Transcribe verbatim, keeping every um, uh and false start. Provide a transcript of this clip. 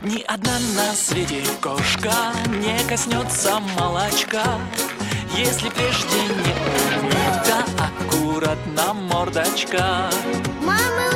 Ни одна на свете кошка не коснется молочка, если прежде не умыта аккуратно мордочка. Мамы